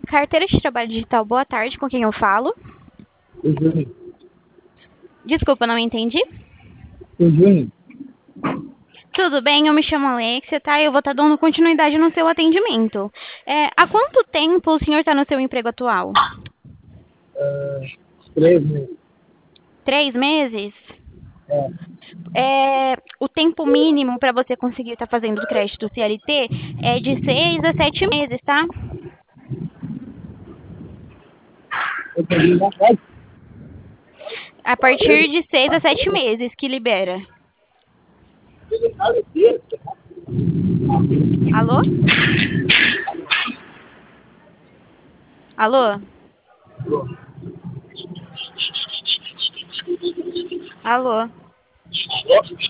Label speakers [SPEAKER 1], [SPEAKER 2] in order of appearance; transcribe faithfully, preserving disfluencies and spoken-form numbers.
[SPEAKER 1] Carteira de trabalho digital, boa tarde, com quem eu falo?
[SPEAKER 2] O Júnior.
[SPEAKER 1] Desculpa, não entendi.
[SPEAKER 2] O Júnior.
[SPEAKER 1] Tudo bem, eu me chamo Alexia, tá? Eu vou estar dando continuidade no seu atendimento. É, há quanto tempo o senhor está no seu emprego atual?
[SPEAKER 2] Ah, três meses.
[SPEAKER 1] Três meses?
[SPEAKER 2] É.
[SPEAKER 1] É, o tempo mínimo para você conseguir estar fazendo o crédito C L T é de seis a sete meses, tá?
[SPEAKER 2] Eu peguei da sete.
[SPEAKER 1] A partir de seis a sete meses que libera. Alô? Alô? Alô?